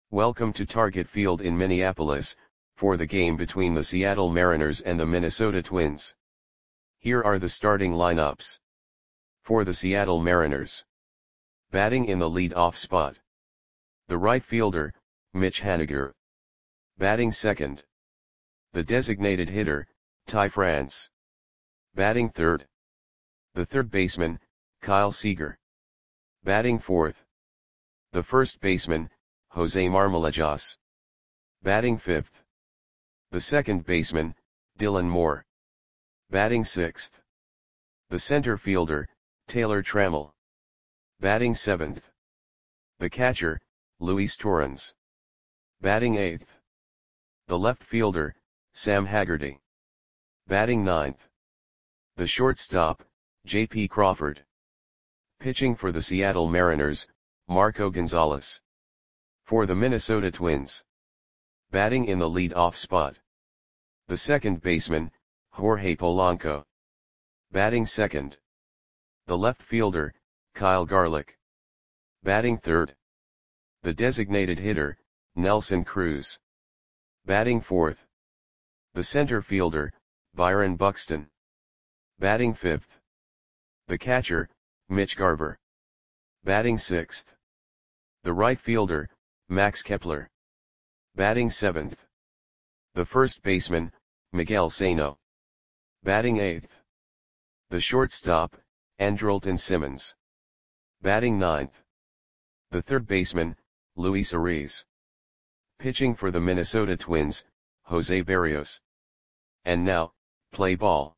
Welcome to Target Field in Minneapolis, for the game between the Seattle Mariners and the Minnesota Twins. Here are the starting lineups. For the Seattle Mariners. Batting in the lead-off spot. The right fielder, Mitch Haniger. Batting second. The designated hitter, Ty France. Batting third. The third baseman, Kyle Seager. Batting fourth. The first baseman, Jose Marmolejas. Batting fifth. The second baseman, Dylan Moore. Batting sixth. The center fielder, Taylor Trammell. Batting seventh. The catcher, Luis Torrens. Batting eighth. The left fielder, Sam Haggerty. Batting ninth. The shortstop, J.P. Crawford. Pitching for the Seattle Mariners, Marco Gonzalez. For the Minnesota Twins. Batting in the lead-off spot. The second baseman, Jorge Polanco. Batting second. The left fielder, Kyle Garlick. Batting third. The designated hitter, Nelson Cruz. Batting fourth. The center fielder, Byron Buxton. Batting fifth. The catcher, Mitch Garver. Batting sixth. The right fielder, Max Kepler. Batting seventh. The first baseman, Miguel Sano. Batting eighth. The shortstop, Andrelton Simmons. Batting ninth. The third baseman, Luis Ariz. Pitching for the Minnesota Twins, Jose Berrios. And now, play ball.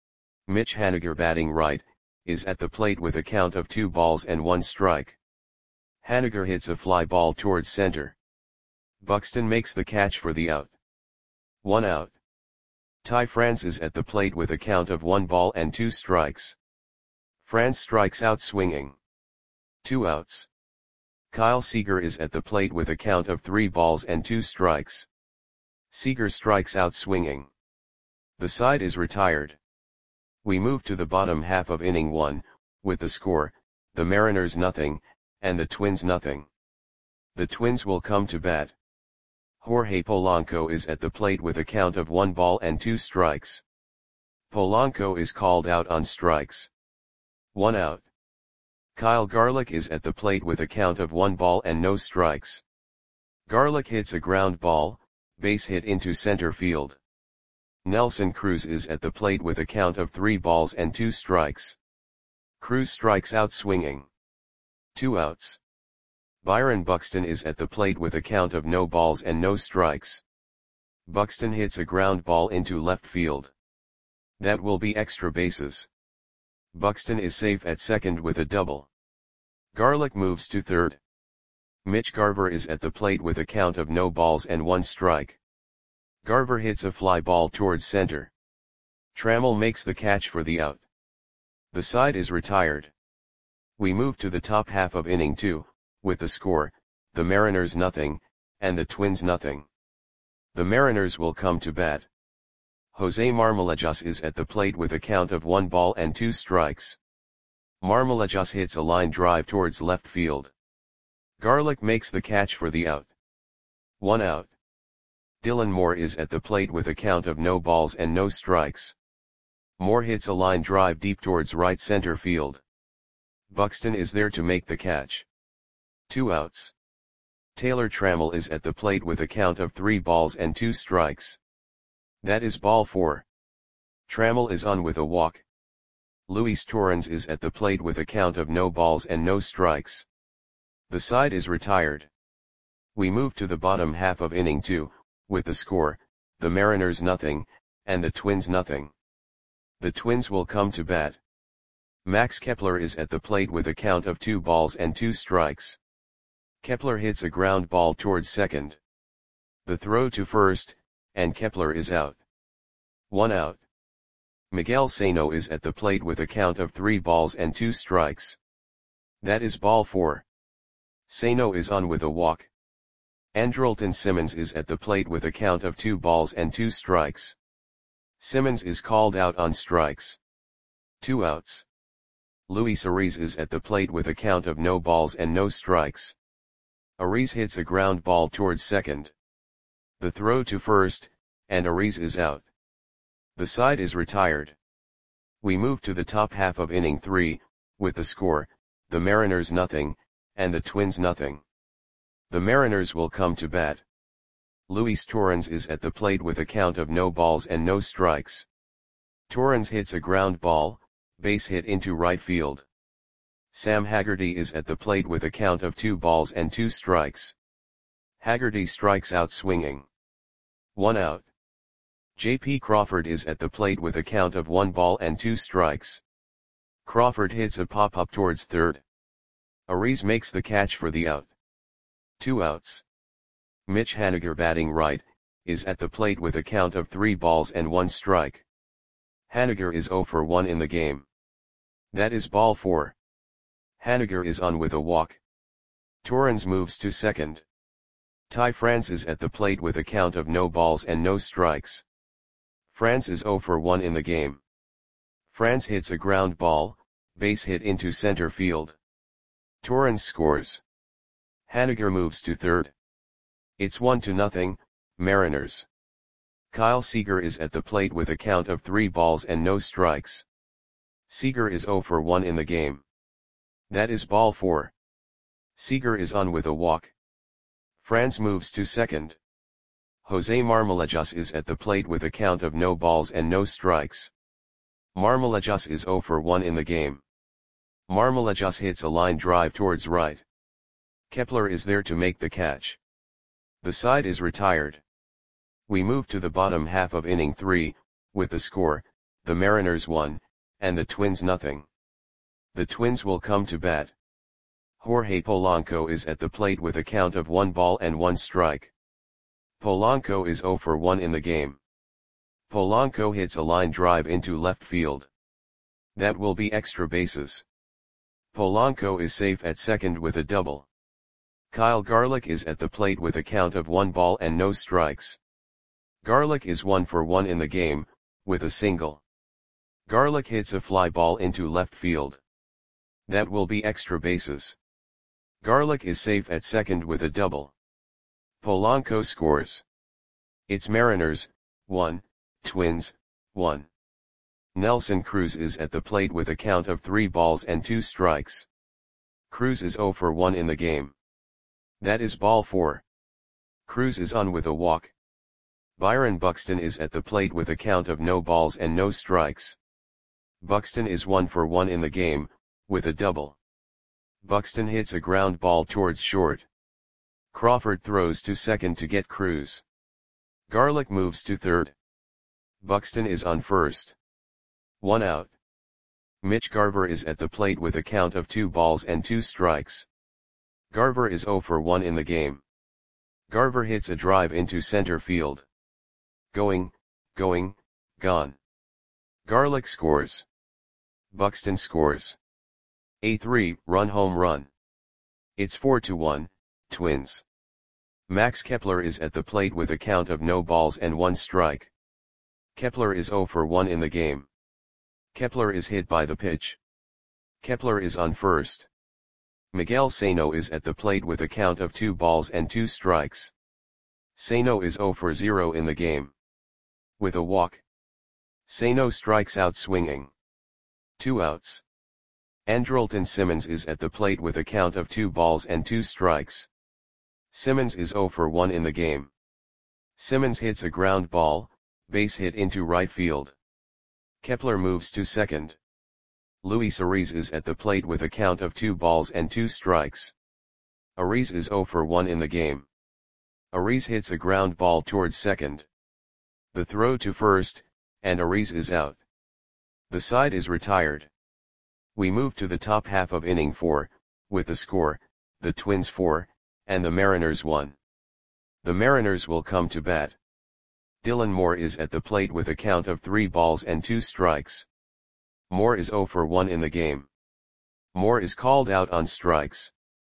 Mitch Haniger batting right, is at the plate with a count of 2-1 strike. Haniger hits a fly ball towards center. Buxton makes the catch for the out. 1 out. Ty France is at the plate with a count of 1-2 strikes. France strikes out swinging. 2 outs. Kyle Seager is at the plate with a count of 3-2 strikes. Seager strikes out swinging. The side is retired. We move to the bottom half of inning 1, with the score, the Mariners nothing, and the Twins nothing. The Twins will come to bat. Jorge Polanco is at the plate with a count of 1-2 strikes. Polanco is called out on strikes. 1 out. Kyle Garlick is at the plate with a count of 1-0 strikes. Garlick hits a ground ball, base hit into center field. Nelson Cruz is at the plate with a count of 3-2 strikes. Cruz strikes out swinging. 2 outs. Byron Buxton is at the plate with a count of no balls and no strikes. Buxton hits a ground ball into left field. That will be extra bases. Buxton is safe at second with a double. Garlick moves to third. Mitch Garver is at the plate with a count of no balls and 1 strike. Garver hits a fly ball towards center. Trammell makes the catch for the out. The side is retired. We move to the top half of inning 2, with the score, the Mariners nothing, and the Twins nothing. The Mariners will come to bat. Jose Marmolejas is at the plate with a count of 1-2 strikes. Marmolejas hits a line drive towards left field. Garlick makes the catch for the out. 1 out. Dylan Moore is at the plate with a count of no balls and no strikes. Moore hits a line drive deep towards right center field. Buxton is there to make the catch. 2 outs. Taylor Trammell is at the plate with a count of 3-2 strikes. That is ball 4. Trammell is on with a walk. Luis Torrens is at the plate with a count of no balls and no strikes. The side is retired. We move to the bottom half of inning 2, with the score, the Mariners nothing, and the Twins nothing. The Twins will come to bat. Max Kepler is at the plate with a count of 2-2 strikes. Kepler hits a ground ball towards second. The throw to first, and Kepler is out. 1 out. Miguel Sano is at the plate with a count of 3-2 strikes. That is ball 4. Sano is on with a walk. Andrelton Simmons is at the plate with a count of 2-2 strikes. Simmons is called out on strikes. 2 outs. Luis Ariz is at the plate with a count of no balls and no strikes. Aries hits a ground ball towards second. The throw to first, and Aries is out. The side is retired. We move to the top half of inning 3, with the score, the Mariners nothing, and the Twins nothing. The Mariners will come to bat. Luis Torrens is at the plate with a count of no balls and no strikes. Torrens hits a ground ball, base hit into right field. Sam Haggerty is at the plate with a count of 2 balls and 2 strikes. Haggerty strikes out swinging. 1 out. J.P. Crawford is at the plate with a count of 1 ball and 2 strikes. Crawford hits a pop-up towards third. Aries makes the catch for the out. 2 outs. Mitch Haniger, batting right, is at the plate with a count of 3 balls and 1 strike. Haniger is 0 for 1 in the game. That is ball 4. Haniger is on with a walk. Torrens moves to second. Ty France is at the plate with a count of no balls and no strikes. France is 0 for 1 in the game. France hits a ground ball, base hit into center field. Torrens scores. Haniger moves to third. It's 1-0, Mariners. Kyle Seager is at the plate with a count of 3 balls and no strikes. Seager is 0 for 1 in the game. That is ball 4. Seager is on with a walk. France moves to second. Jose Marmolejas is at the plate with a count of no balls and no strikes. Marmolejas is 0 for 1 in the game. Marmolejas hits a line drive towards right. Kepler is there to make the catch. The side is retired. We move to the bottom half of inning 3, with the score, the Mariners 1, and the Twins nothing. The Twins will come to bat. Jorge Polanco is at the plate with a count of 1 ball and 1 strike. Polanco is 0 for 1 in the game. Polanco hits a line drive into left field. That will be extra bases. Polanco is safe at second with a double. Kyle Garlick is at the plate with a count of 1 ball and no strikes. Garlick is 1 for 1 in the game, with a single. Garlick hits a fly ball into left field. That will be extra bases. Garlick is safe at second with a double. Polanco scores. It's Mariners, 1, Twins, 1. Nelson Cruz is at the plate with a count of 3 balls and 2 strikes. Cruz is 0 for 1 in the game. That is ball 4. Cruz is on with a walk. Byron Buxton is at the plate with a count of no balls and no strikes. Buxton is 1 for 1 in the game, with a double. Buxton hits a ground ball towards short. Crawford throws to second to get Cruz. Garlick moves to third. Buxton is on first. 1 out. Mitch Garver is at the plate with a count of 2 balls and 2 strikes. Garver is 0 for 1 in the game. Garver hits a drive into center field. Going, gone. Garlick scores. Buxton scores. A 3-run home run. It's 4-1, Twins. Max Kepler is at the plate with a count of no balls and 1 strike. Kepler is 0 for 1 in the game. Kepler is hit by the pitch. Kepler is on first. Miguel Sano is at the plate with a count of 2 balls and 2 strikes. Sano is 0 for 0 in the game. With a walk. Sano strikes out swinging. 2 outs. Andrelton Simmons is at the plate with a count of 2 balls and 2 strikes. Simmons is 0 for 1 in the game. Simmons hits a ground ball, base hit into right field. Kepler moves to second. Luis Aries is at the plate with a count of 2 balls and 2 strikes. Aries is 0 for 1 in the game. Aries hits a ground ball towards second. The throw to first, and Aries is out. The side is retired. We move to the top half of inning 4, with the score, the Twins 4, and the Mariners 1. The Mariners will come to bat. Dylan Moore is at the plate with a count of 3 balls and 2 strikes. Moore is 0 for 1 in the game. Moore is called out on strikes.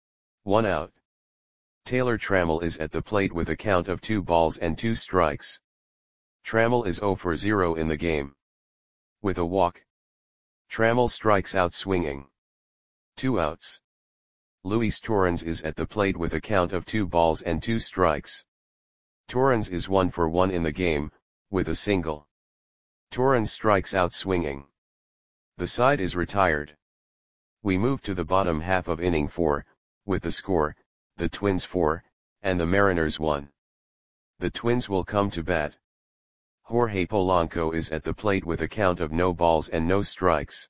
1 out. Taylor Trammell is at the plate with a count of 2 balls and 2 strikes. Trammell is 0 for 0 in the game. With a walk. Trammell strikes out swinging. 2 outs. Luis Torrens is at the plate with a count of 2 balls and 2 strikes. Torrens is 1 for 1 in the game, with a single. Torrens strikes out swinging. The side is retired. We move to the bottom half of inning 4, with the score, the Twins 4, and the Mariners 1. The Twins will come to bat. Jorge Polanco is at the plate with a count of no balls and no strikes.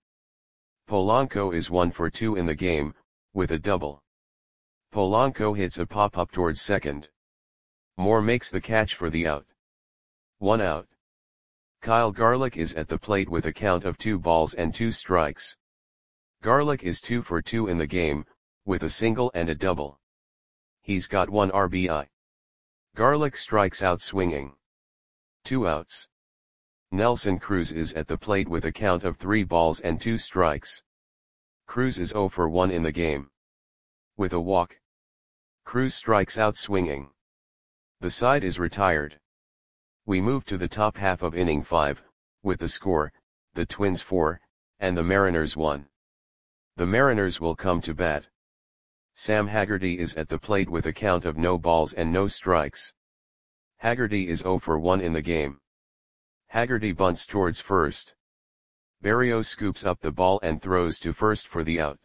Polanco is 1 for 2 in the game, with a double. Polanco hits a pop-up towards second. Moore makes the catch for the out. 1 out. Kyle Garlick is at the plate with a count of 2 balls and 2 strikes. Garlick is 2 for 2 in the game, with a single and a double. He's got 1 RBI. Garlick strikes out swinging. 2 outs. Nelson Cruz is at the plate with a count of 3 balls and 2 strikes. Cruz is 0 for 1 in the game. With a walk. Cruz strikes out swinging. The side is retired. We move to the top half of inning 5, with the score, the Twins 4, and the Mariners 1. The Mariners will come to bat. Sam Haggerty is at the plate with a count of no balls and no strikes. Haggerty is 0 for 1 in the game. Haggerty bunts towards first. Berrios scoops up the ball and throws to first for the out.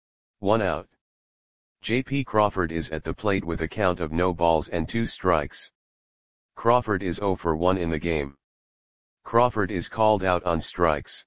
1 out. J.P. Crawford is at the plate with a count of no balls and 2 strikes. Crawford is 0 for 1 in the game. Crawford is called out on strikes.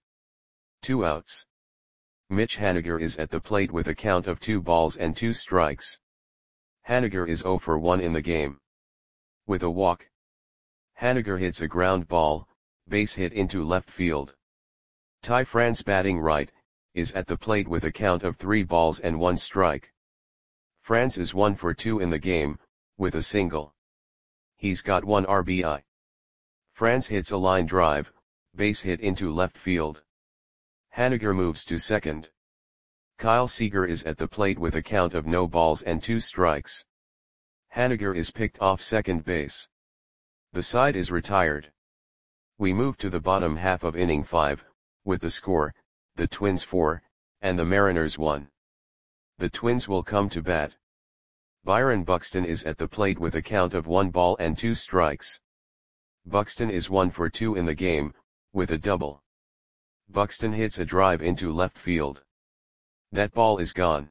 2 outs. Mitch Haniger is at the plate with a count of 2 balls and 2 strikes. Haniger is 0 for 1 in the game. With a walk. Haniger hits a ground ball, base hit into left field. Ty France, batting right, is at the plate with a count of 3 balls and 1 strike. France is 1 for 2 in the game, with a single. He's got 1 RBI. France hits a line drive, base hit into left field. Haniger moves to second. Kyle Seager is at the plate with a count of no balls and 2 strikes. Haniger is picked off second base. The side is retired. We move to the bottom half of inning 5, with the score, the Twins 4, and the Mariners 1. The Twins will come to bat. Byron Buxton is at the plate with a count of 1 ball and 2 strikes. Buxton is 1 for 2 in the game, with a double. Buxton hits a drive into left field. That ball is gone.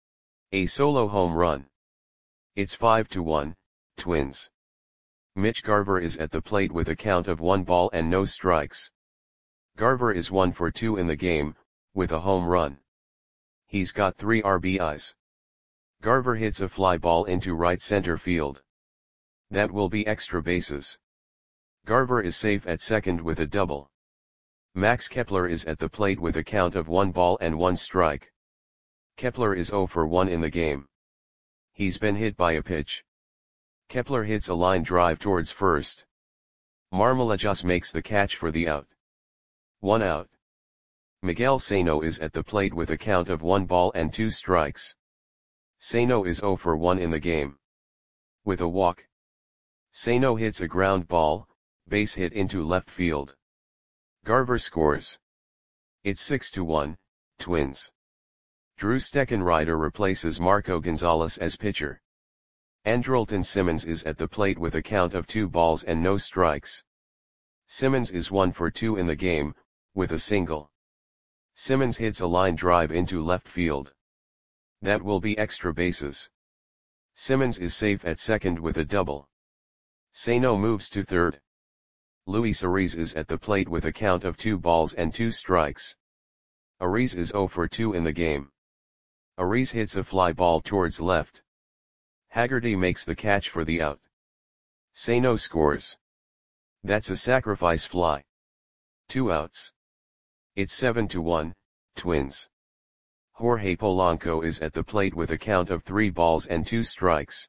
A solo home run. It's 5-1, Twins. Mitch Garver is at the plate with a count of 1 ball and no strikes. Garver is 1 for 2 in the game, with a home run. He's got 3 RBIs. Garver hits a fly ball into right center field. That will be extra bases. Garver is safe at second with a double. Max Kepler is at the plate with a count of 1 ball and 1 strike. Kepler is 0 for 1 in the game. He's been hit by a pitch. Kepler hits a line drive towards first. Marmolejos makes the catch for the out. 1 out. Miguel Sano is at the plate with a count of 1 ball and 2 strikes. Sano is 0 for 1 in the game. With a walk. Sano hits a ground ball, base hit into left field. Garver scores. It's 6-1, Twins. Drew Steckenrider replaces Marco Gonzalez as pitcher. Andrelton Simmons is at the plate with a count of 2 balls and no strikes. Simmons is 1 for 2 in the game, with a single. Simmons hits a line drive into left field. That will be extra bases. Simmons is safe at second with a double. Sano moves to third. Luis Ariz is at the plate with a count of 2 balls and 2 strikes. Ariz is 0 for 2 in the game. Ariz hits a fly ball towards left. Haggerty makes the catch for the out. Sano scores. That's a sacrifice fly. 2 outs. It's 7-1, Twins. Jorge Polanco is at the plate with a count of 3 balls and 2 strikes.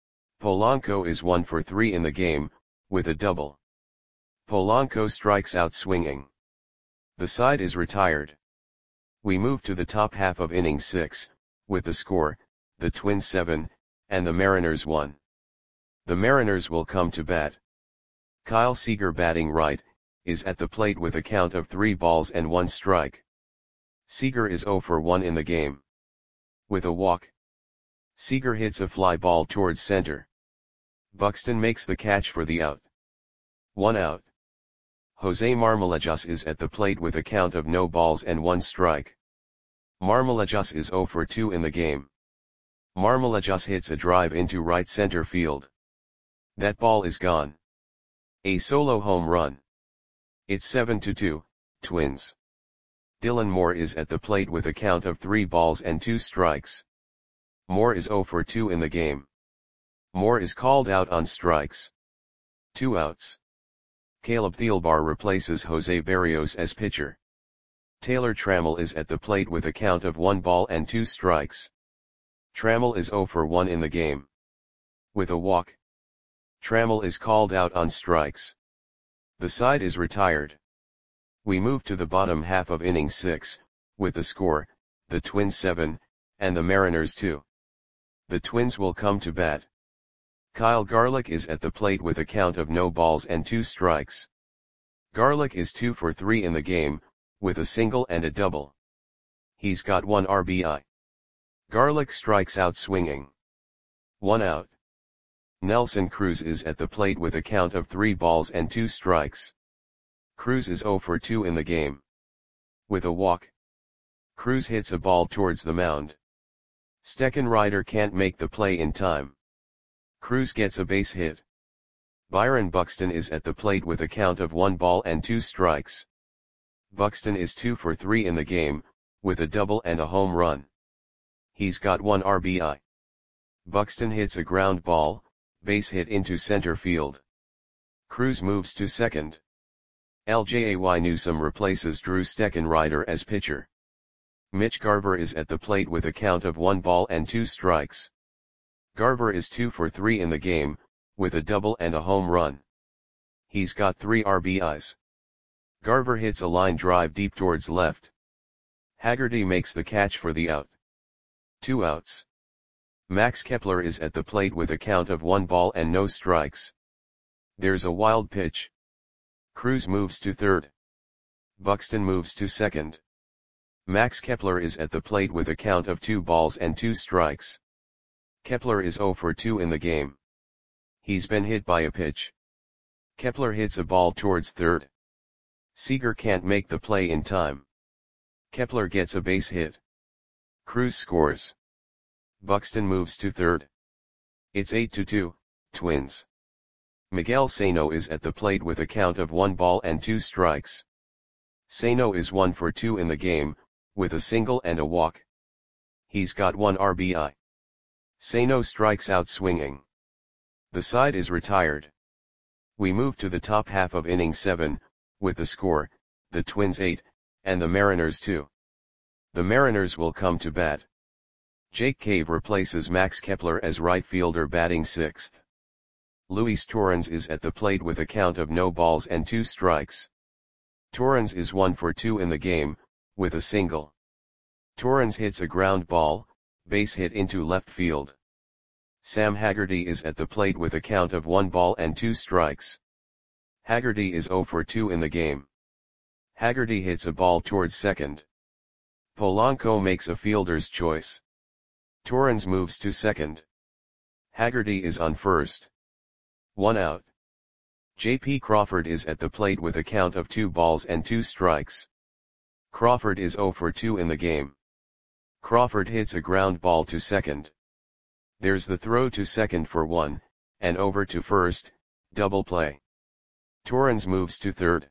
Polanco is 1 for 3 in the game, with a double. Polanco strikes out swinging. The side is retired. We move to the top half of inning 6, with the score, the Twins 7, and the Mariners 1. The Mariners will come to bat. Kyle Seager, batting right, is at the plate with a count of 3 balls and 1 strike. Seager is 0 for 1 in the game. With a walk. Seager hits a fly ball towards center. Buxton makes the catch for the out. 1 out. Jose Marmolejas is at the plate with a count of no balls and 1 strike. Marmolejas is 0 for 2 in the game. Marmolejas hits a drive into right center field. That ball is gone. A solo home run. It's 7-2, Twins. Dylan Moore is at the plate with a count of 3 balls and 2 strikes. Moore is 0 for 2 in the game. Moore is called out on strikes. 2 outs. Caleb Thielbar replaces Jose Berrios as pitcher. Taylor Trammell is at the plate with a count of 1 ball and 2 strikes. Trammell is 0 for 1 in the game. With a walk. Trammell is called out on strikes. The side is retired. We move to the bottom half of inning 6, with the score, the Twins 7, and the Mariners 2. The Twins will come to bat. Kyle Garlick is at the plate with a count of no balls and 2 strikes. Garlick is 2 for 3 in the game, with a single and a double. He's got 1 RBI. Garlick strikes out swinging. 1 out. Nelson Cruz is at the plate with a count of 3 balls and 2 strikes. Cruz is 0 for 2 in the game. With a walk. Cruz hits a ball towards the mound. Steckenrider can't make the play in time. Cruz gets a base hit. Byron Buxton is at the plate with a count of 1 ball and 2 strikes. Buxton is 2 for 3 in the game, with a double and a home run. He's got 1 RBI. Buxton hits a ground ball, base hit into center field. Cruz moves to second. LJAY Newsome replaces Drew Steckenrider as pitcher. Mitch Garver is at the plate with a count of 1 ball and 2 strikes. Garver is 2 for 3 in the game, with a double and a home run. He's got 3 RBIs. Garver hits a line drive deep towards left. Haggerty makes the catch for the out. 2 outs. Max Kepler is at the plate with a count of 1 ball and no strikes. There's a wild pitch. Cruz moves to third. Buxton moves to second. Max Kepler is at the plate with a count of 2 balls and 2 strikes. Kepler is 0 for 2 in the game. He's been hit by a pitch. Kepler hits a ball towards third. Seager can't make the play in time. Kepler gets a base hit. Cruz scores. Buxton moves to third. It's 8-2, Twins. Miguel Sano is at the plate with a count of 1 ball and 2 strikes. Sano is 1 for 2 in the game, with a single and a walk. He's got 1 RBI. Sano strikes out swinging. The side is retired. We move to the top half of inning 7, with the score, the Twins 8, and the Mariners 2. The Mariners will come to bat. Jake Cave replaces Max Kepler as right fielder batting 6th. Luis Torrens is at the plate with a count of no balls and 2 strikes. Torrens is 1 for 2 in the game, with a single. Torrens hits a ground ball, base hit into left field. Sam Haggerty is at the plate with a count of 1 ball and 2 strikes. Haggerty is 0 for 2 in the game. Haggerty hits a ball towards second. Polanco makes a fielder's choice. Torrens moves to second. Haggerty is on first. 1 out. J.P. Crawford is at the plate with a count of 2 balls and 2 strikes. Crawford is 0 for 2 in the game. Crawford hits a ground ball to second. There's the throw to second for 1, and over to first, double play. Torrens moves to third.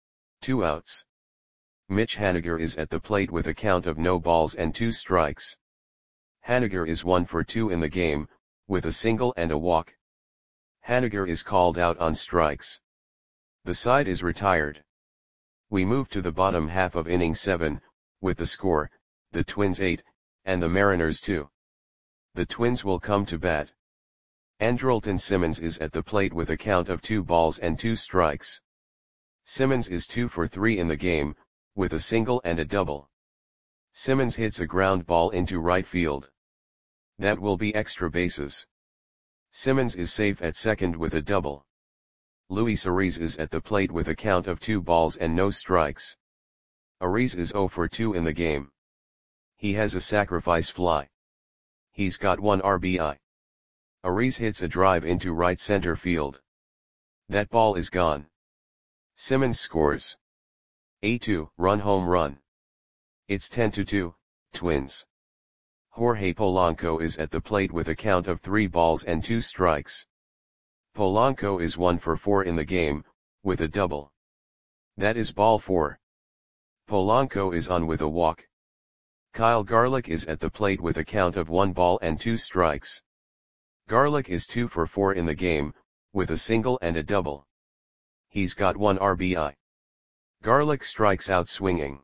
2 outs. Mitch Haniger is at the plate with a count of no balls and 2 strikes. Haniger is 1 for 2 in the game, with a single and a walk. Haniger is called out on strikes. The side is retired. We move to the bottom half of inning 7, with the score, the Twins 8, and the Mariners 2. The Twins will come to bat. Andrelton Simmons is at the plate with a count of 2 balls and 2 strikes. Simmons is 2 for 3 in the game, with a single and a double. Simmons hits a ground ball into right field. That will be extra bases. Simmons is safe at second with a double. Luis Ariz is at the plate with a count of 2 balls and no strikes. Ariz is 0 for 2 in the game. He has a sacrifice fly. He's got 1 RBI. Ariz hits a drive into right center field. That ball is gone. Simmons scores. A 2-run home run. It's 10-2, Twins. Jorge Polanco is at the plate with a count of 3 balls and 2 strikes. Polanco is 1 for 4 in the game, with a double. That is ball 4. Polanco is on with a walk. Kyle Garlick is at the plate with a count of 1 ball and 2 strikes. Garlick is 2 for 4 in the game, with a single and a double. He's got 1 RBI. Garlick strikes out swinging.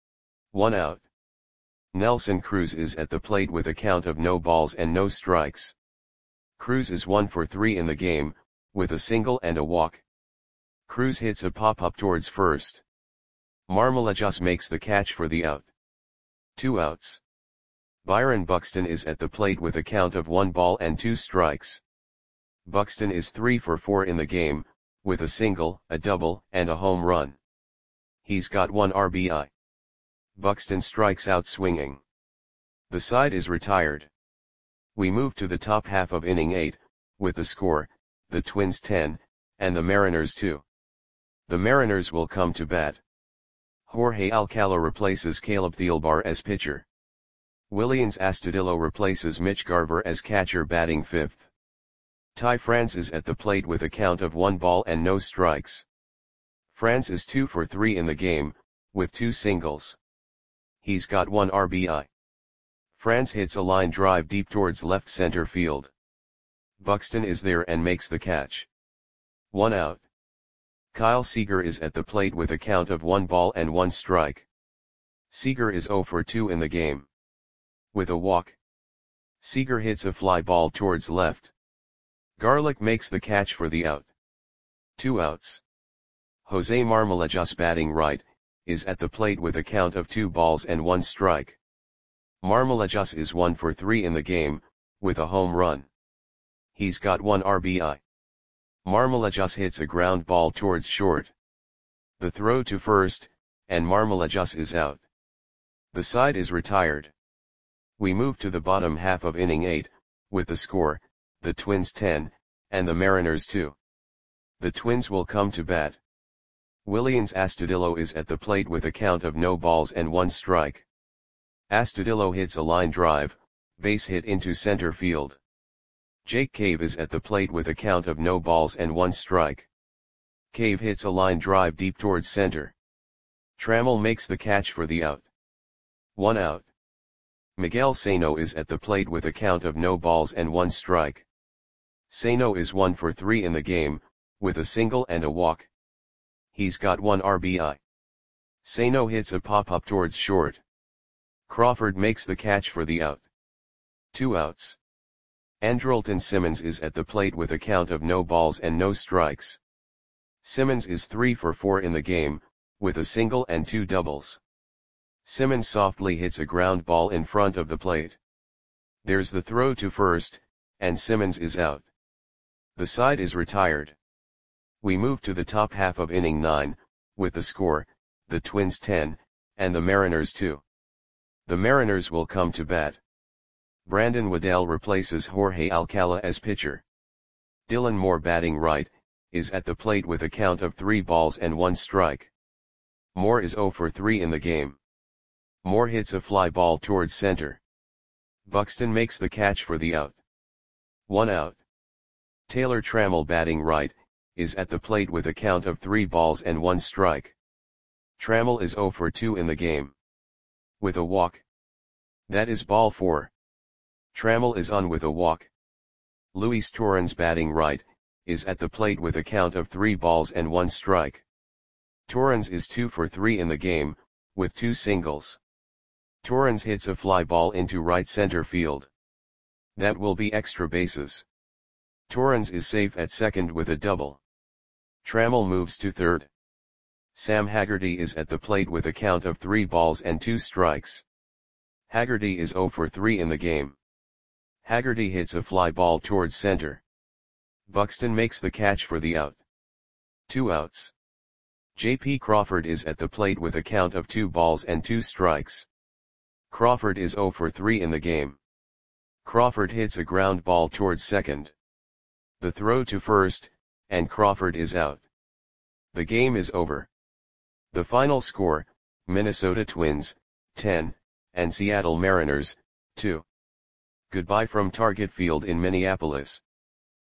1 out. Nelson Cruz is at the plate with a count of no balls and no strikes. Cruz is 1 for 3 in the game, with a single and a walk. Cruz hits a pop-up towards first. Marmolejos makes the catch for the out. 2 outs. Byron Buxton is at the plate with a count of 1 ball and 2 strikes. Buxton is 3 for 4 in the game, with a single, a double, and a home run. He's got 1 RBI. Buxton strikes out swinging. The side is retired. We move to the top half of inning 8, with the score, the Twins 10, and the Mariners 2. The Mariners will come to bat. Jorge Alcala replaces Caleb Thielbar as pitcher. Willians Astudillo replaces Mitch Garver as catcher batting 5th. Ty France is at the plate with a count of 1 ball and no strikes. France is 2 for 3 in the game, with 2 singles. He's got 1 RBI. France hits a line drive deep towards left center field. Buxton is there and makes the catch. 1 out. Kyle Seager is at the plate with a count of 1 ball and 1 strike. Seager is 0 for 2 in the game. With a walk. Seager hits a fly ball towards left. Garlick makes the catch for the out. 2 outs. Jose Marmolejos batting right, is at the plate with a count of 2 balls and 1 strike. Marmolejos is 1 for 3 in the game, with a home run. He's got 1 RBI. Marmolejos hits a ground ball towards short. The throw to first, and Marmolejos is out. The side is retired. We move to the bottom half of inning 8, with the score, the Twins 10, and the Mariners 2. The Twins will come to bat. Willians Astudillo is at the plate with a count of no balls and 1 strike. Astudillo hits a line drive, base hit into center field. Jake Cave is at the plate with a count of no balls and 1 strike. Cave hits a line drive deep towards center. Trammell makes the catch for the out. 1 out. Miguel Sano is at the plate with a count of no balls and 1 strike. Sano is 1 for 3 in the game, with a single and a walk. He's got 1 RBI. Sano hits a pop-up towards short. Crawford makes the catch for the out. 2 outs. Andrelton Simmons is at the plate with a count of no balls and no strikes. Simmons is 3 for 4 in the game, with a single and 2 doubles. Simmons softly hits a ground ball in front of the plate. There's the throw to first, and Simmons is out. The side is retired. We move to the top half of inning 9, with the score, the Twins 10, and the Mariners 2. The Mariners will come to bat. Brandon Waddell replaces Jorge Alcala as pitcher. Dylan Moore batting right, is at the plate with a count of 3 balls and 1 strike. Moore is 0 for 3 in the game. Moore hits a fly ball towards center. Buxton makes the catch for the out. 1 out. Taylor Trammell batting right, is at the plate with a count of 3 balls and 1 strike. Trammell is 0 for 2 in the game. With a walk. That is ball 4. Trammell is on with a walk. Luis Torrens batting right, is at the plate with a count of 3 balls and 1 strike. Torrens is 2 for 3 in the game, with 2 singles. Torrens hits a fly ball into right center field. That will be extra bases. Torrens is safe at second with a double. Trammell moves to third. Sam Haggerty is at the plate with a count of 3 balls and 2 strikes. Haggerty is 0 for 3 in the game. Haggerty hits a fly ball towards center. Buxton makes the catch for the out. 2 outs. J.P. Crawford is at the plate with a count of 2 balls and 2 strikes. Crawford is 0 for 3 in the game. Crawford hits a ground ball towards second. The throw to first, and Crawford is out. The game is over. The final score, Minnesota Twins, 10, and Seattle Mariners, 2. Goodbye from Target Field in Minneapolis.